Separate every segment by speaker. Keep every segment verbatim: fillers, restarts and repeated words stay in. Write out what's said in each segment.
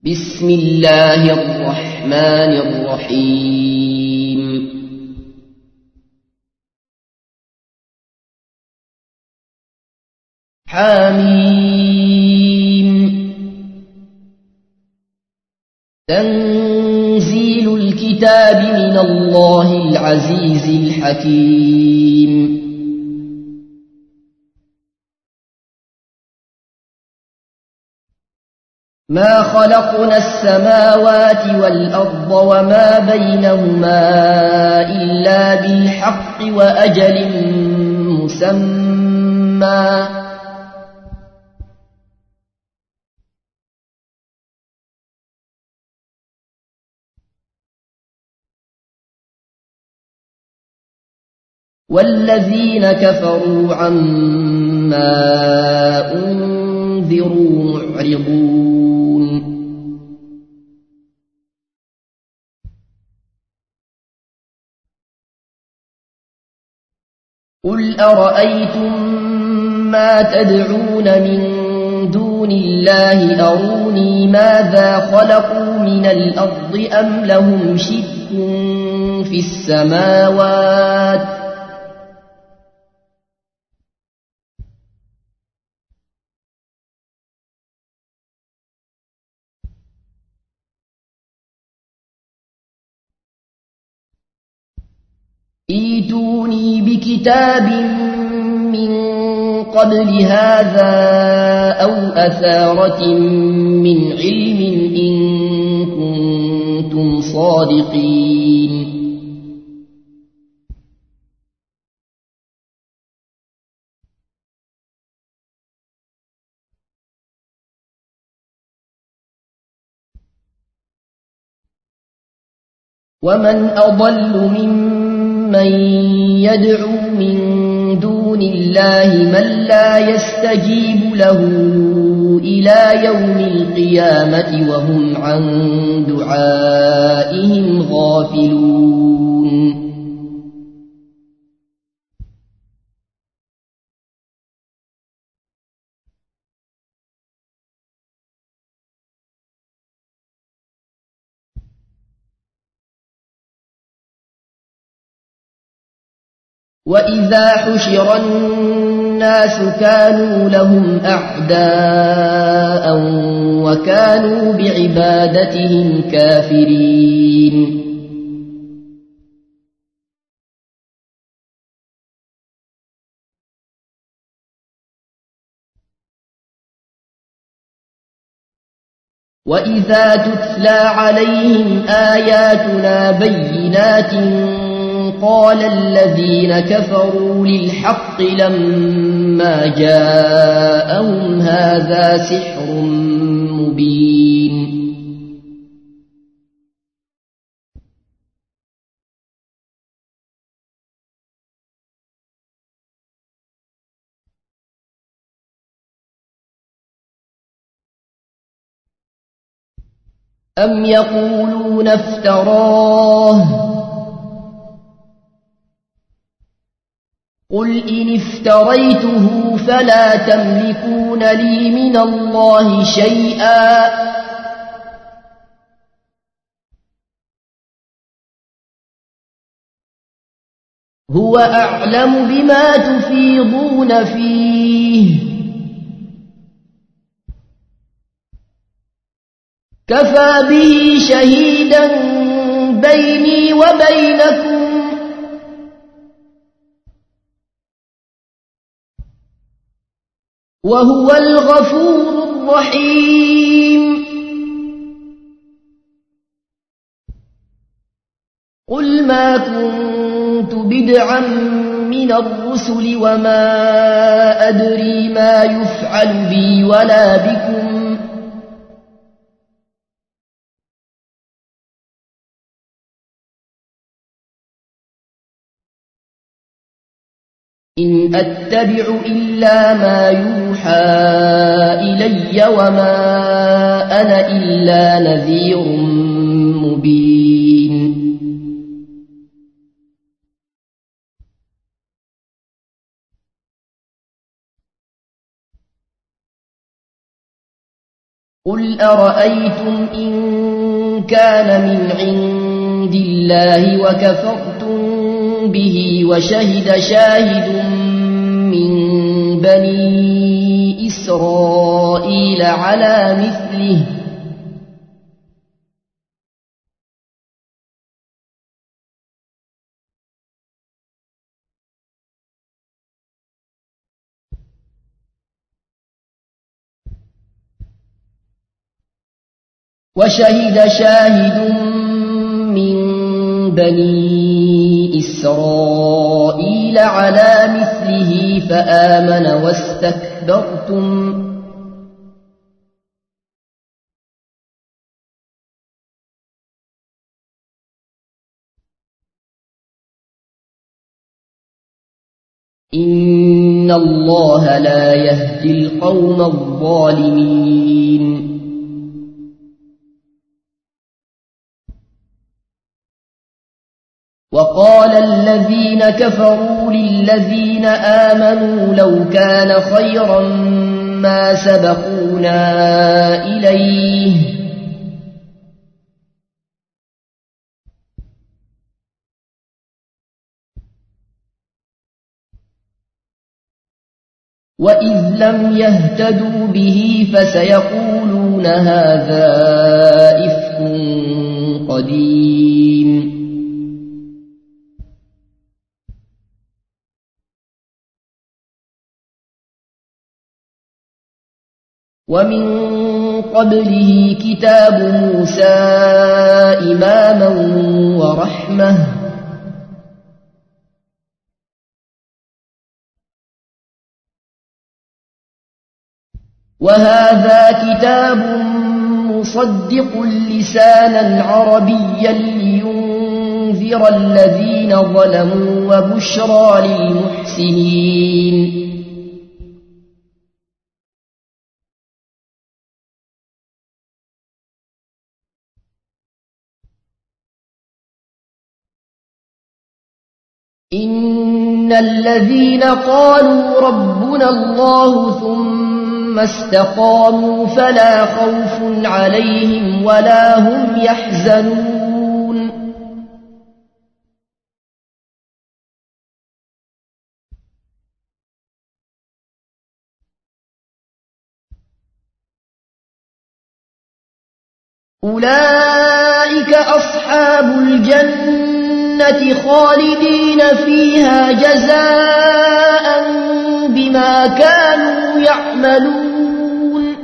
Speaker 1: بسم الله الرحمن الرحيم حميم تنزيل الكتاب من الله العزيز الحكيم ما خلقنا السماوات والأرض وما بينهما إلا بالحق وأجل مسمى والذين كفروا عما أنذروا معرضون قل أرأيتم ما تدعون من دون الله أروني ماذا خلقوا من الأرض أم لهم شرك في السماوات ائتوني بكتاب من قبل هذا أو أثارة من علم إن كنتم صادقين ومن أضل ممن يدعو من دون الله من لا يستجيب له إلى يوم القيامة وهم عن دعائهم غافلون وإذا حشر الناس كانوا لهم أعداء وكانوا بعبادتهم كافرين وإذا تتلى عليهم آياتنا بينات قال الذين كفروا للحق لما جاءهم هذا سحر مبين أم يقولون افتراه قل إن افتريته فلا تملكون لي من الله شيئا هو أعلم بما تفيضون فيه كفى به شهيدا بيني وبينكم وهو الغفور الرحيم قل ما كنت بدعا من الرسل وما أدري ما يفعل بي ولا بكم إن أتبع إلا ما يوحى إلي وما أنا إلا نذير مبين قل أرأيتم إن كان من عند الله وكفرتم به وشهد شاهد من بني إسرائيل على مثله وشهد شاهد من بني إسرائيل على مثله فآمن واستكبرتم إن الله لا يهدي القوم الظالمين. وقال الذين كفروا للذين آمنوا لو كان خيرا ما سبقونا إليه وإذ لم يهتدوا به فسيقولون هذا إفك قديم. ومن قبله كتاب موسى إماما ورحمة وهذا كتاب مصدق لسانا عربيا لينذر الذين ظلموا وبشرى للمحسنين. إن الذين قالوا ربنا الله ثم استقاموا فلا خوف عليهم ولا هم يحزنون. أولئك أصحاب الجنة خالدين فيها جزاء بما كانوا يعملون.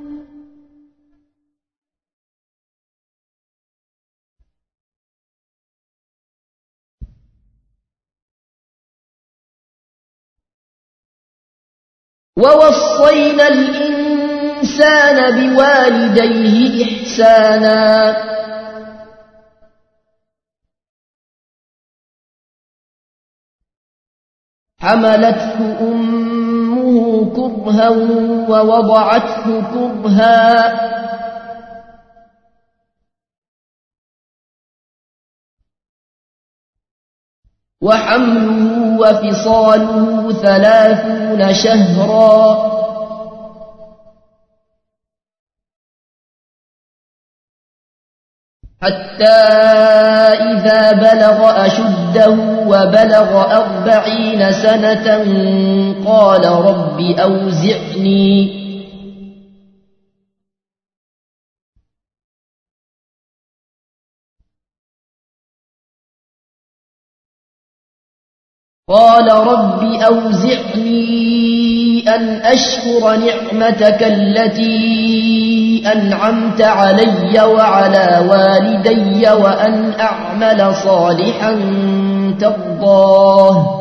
Speaker 1: ووصينا الإنسان بوالديه إحسانا حملته أمه كرها ووضعته كرها وحمله وفصاله ثلاثون شهرا حتى إذا بلغ أشده وبلغ أربعين سنة قال رب أوزعني قال رب أوزعني أن أشكر نعمتك التي أنعمت علي وعلى والدي وأن أعمل صالحا ترضاه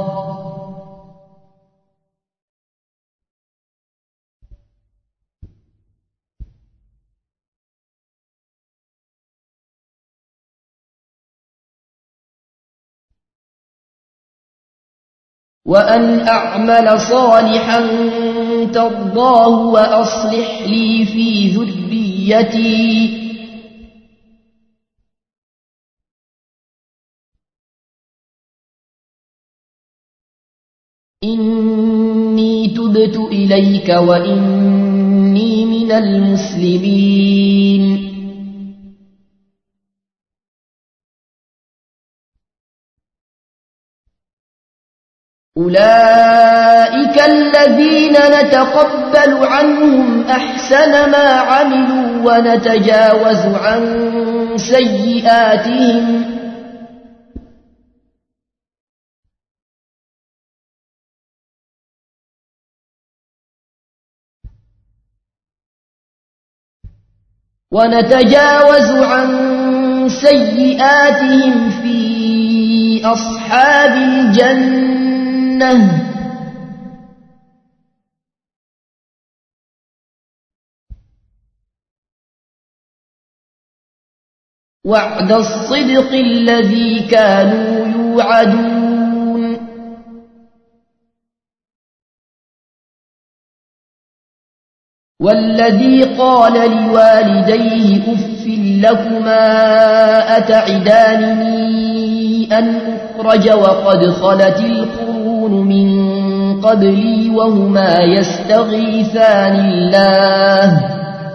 Speaker 1: وأن أعمل صالحا ترضاه وأصلح لي في ذريتي إني تبت إليك وإني من من المسلمين أولئك الذين نتقبل عنهم أحسن ما عملوا ونتجاوز عن سيئاتهم ونتجاوز عن سيئاتهم في أصحاب الجنة وعد الصدق الذي كانوا يوعدون والذي قال لوالديه أف لكما أتعدانني أن أخرج وقد خلت القرون من قبلي وهما يستغيثان الله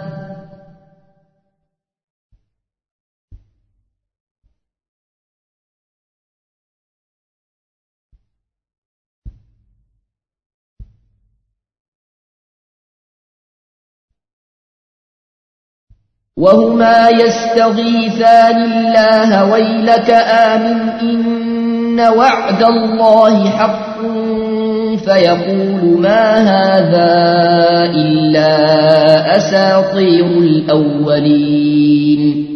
Speaker 1: وهما يستغيثان الله ويلك آمن إن وعد الله حق فيقول ما هذا إلا أساطير الأولين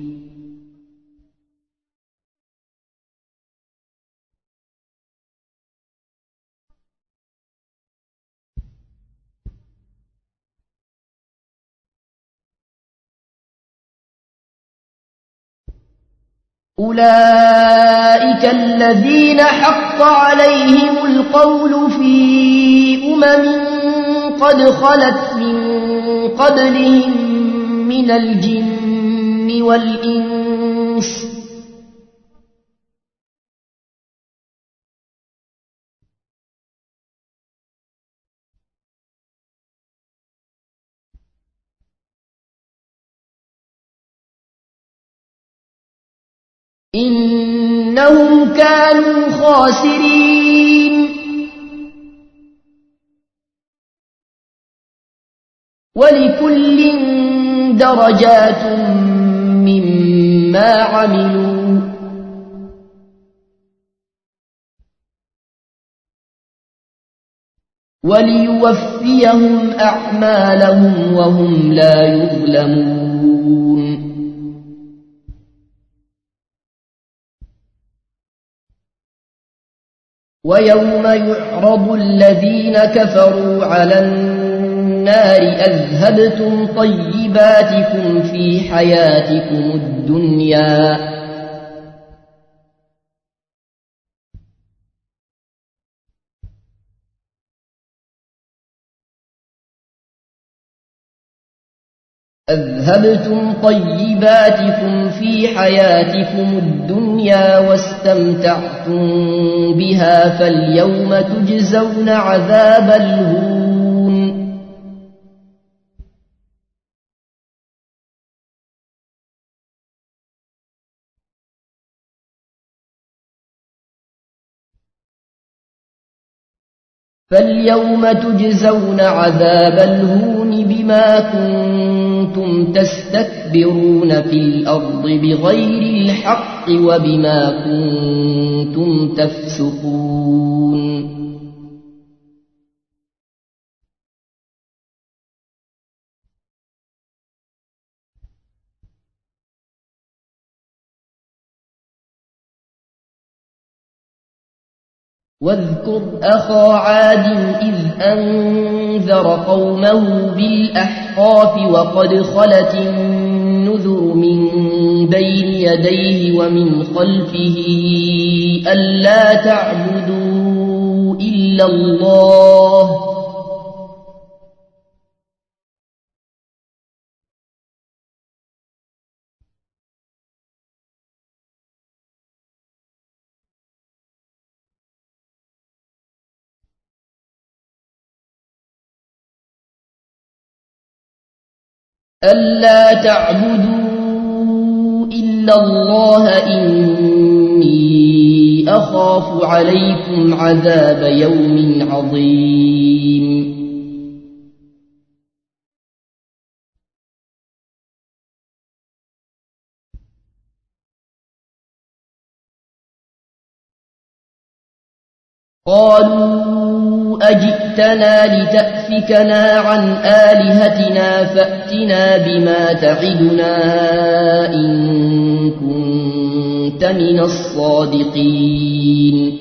Speaker 1: أولئك الذين حق عليهم القول في أمم قد خلت من قبلهم من الجن والإنس إنهم كانوا خاسرين ولكل درجات مما عملوا وليوفيهم أعمالهم وهم لا يظلمون ويوم يعرض الذين كفروا على النار أذهبتم طيباتكم في حياتكم الدنيا أذهبتم طيباتكم في حياتكم الدنيا واستمتعتم بها فاليوم تجزون عذاب الهون فاليوم تجزون عذاب الهون بما كنتم تستكبرون في الأرض بغير الحق وبما كنتم تفسقون واذكر أخا عاد إذ أنذر قومه بالأحقاف وقد خلت النذر من بين يديه ومن خلفه ألا تعبدوا إلا الله ألا تعبدوا إلا الله إني أخاف عليكم عذاب يوم عظيم قالوا أجئتنا لتأفكنا عن آلهتنا فأتنا بما تعدنا إن كنت من الصادقين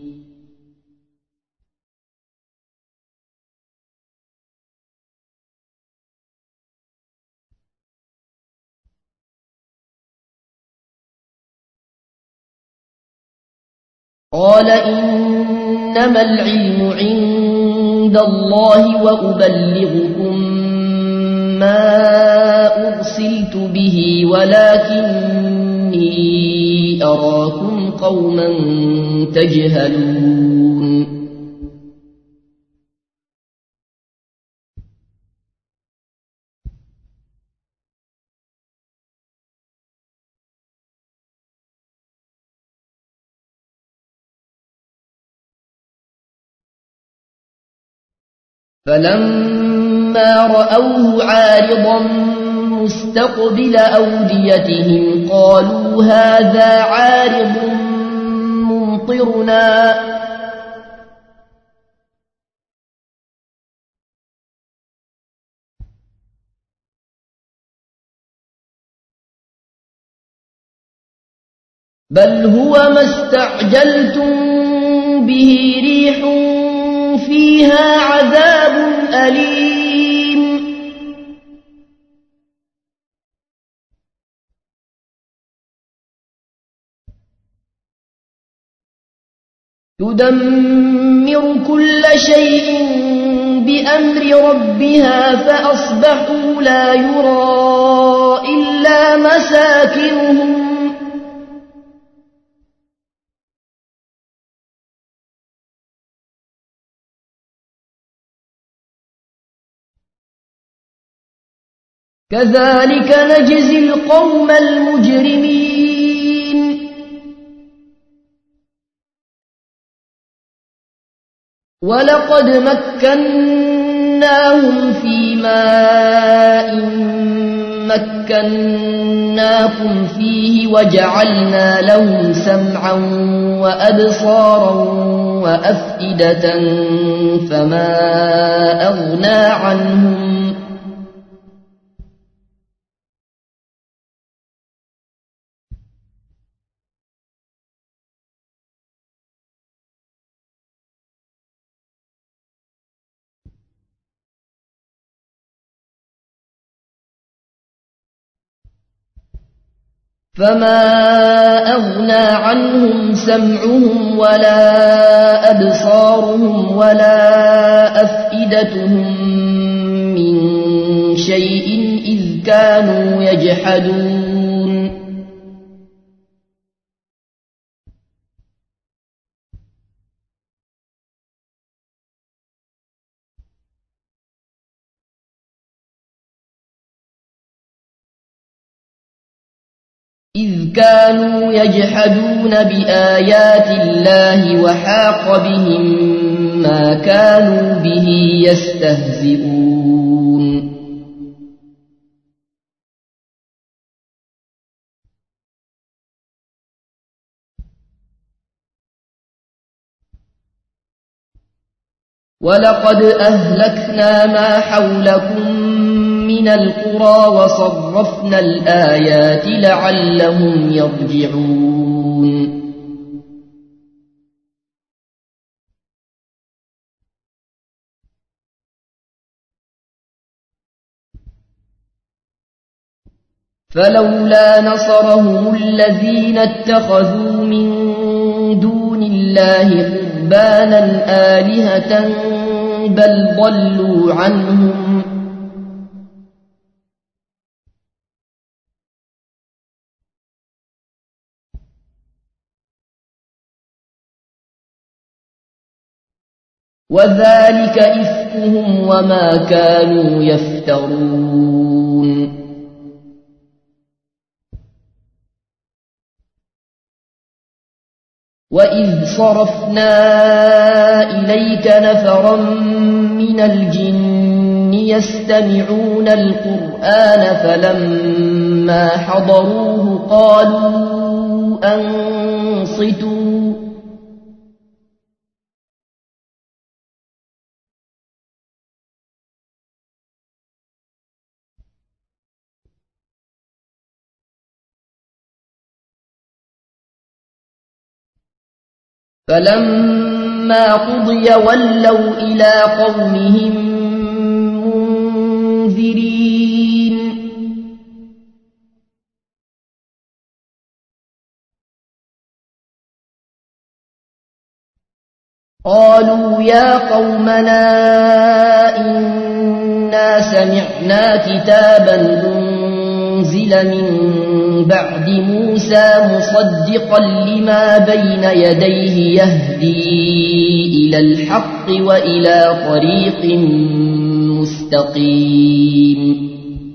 Speaker 1: قال إنما العلم عند الله وأبلغكم ما أرسلت به ولكني أراكم قوما تجهلون فلما رأوه عارضا مستقبل أوديتهم قالوا هذا عارض ممطرنا بل هو ما استعجلتم به ريح فيها عذاب أليم تدمر كل شيء بأمر ربها فأصبحوا لا يرى إلا مساكنهم كذلك نجزي القوم المجرمين ولقد مكناهم في ماء مكناكم فيه وجعلنا لهم سمعا وأبصارا وأفئدة فما أغنى عنهم فما أغنى عنهم سمعهم ولا أبصارهم ولا أفئدتهم من شيء إذ كانوا يجحدون إذ كانوا يجحدون بآيات الله وحاق بهم ما كانوا به يستهزئون ولقد أهلكنا ما حولكم من القرى وصرفنا الآيات لعلهم يرجعون فلولا نصرهم الذين اتخذوا من دون الله قربانا آلهة بل ضلوا عنهم وذلك إفكهم وما كانوا يفترون وإذ صرفنا إليك نفرا من الجن يستمعون القرآن فلما حضروه قالوا أنصتوا فلما قضي ولوا إلى قومهم منذرين قالوا يا قومنا إنا سمعنا كتابا أنزل من بعد موسى مصدقا لما بين يديه يهدي إلى الحق وإلى طريق مستقيم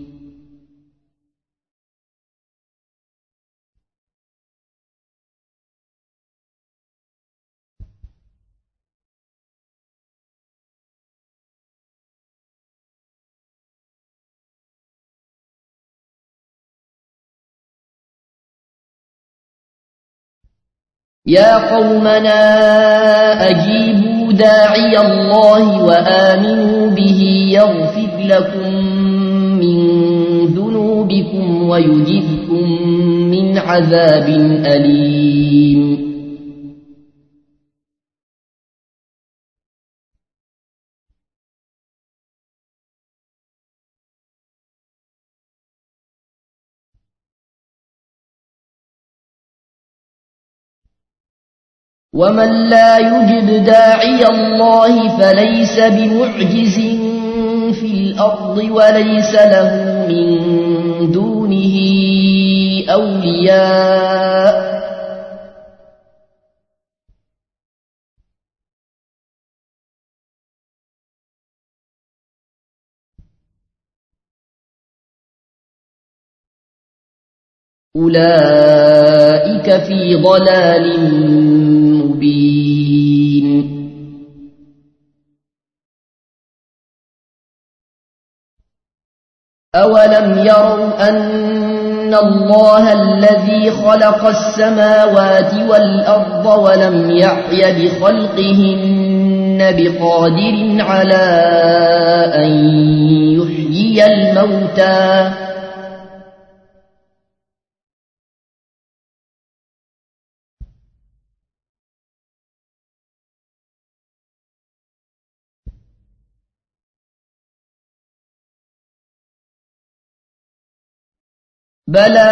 Speaker 1: يا قومنا أجيبوا داعي الله وآمنوا به يغفر لكم من ذنوبكم ويجركم من عذاب أليم ومن لا يجب داعي الله فليس بمعجز في الأرض وليس له من دونه أولياء أولئك في ضلال مبين أولم يروا أن الله الذي خلق السماوات والأرض ولم يعي بخلقهن بقادر على أن يحيي الموتى بلى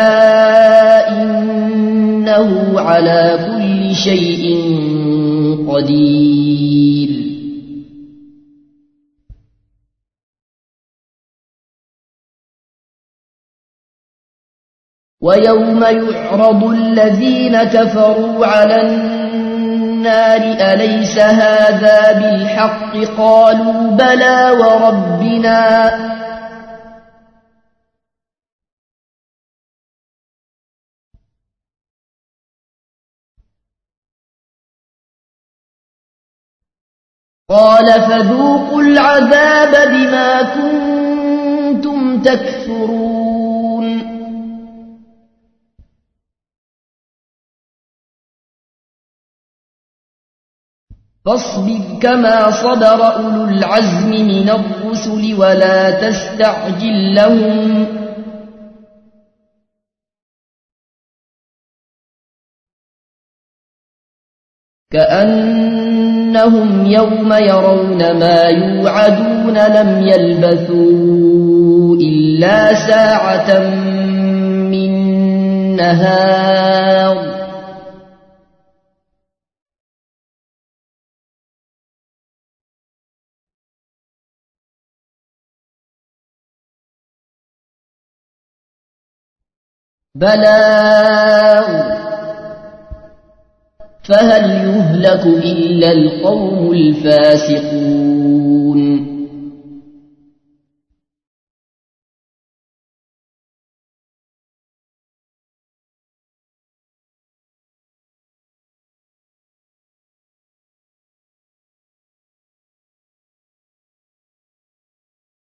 Speaker 1: إنه على كل شيء قدير ويوم يعرض الذين كفروا على النار أليس هذا بالحق قالوا بلى وربنا قال فذوقوا العذاب بما كنتم تكفرون فاصبر كما صبر أولو العزم من الرسل ولا تستعجل لهم كأنهم يوم يرون ما يوعدون لم يلبثوا إلا ساعة من نهار بلاغ فهل يهلك إلا القوم الفاسقون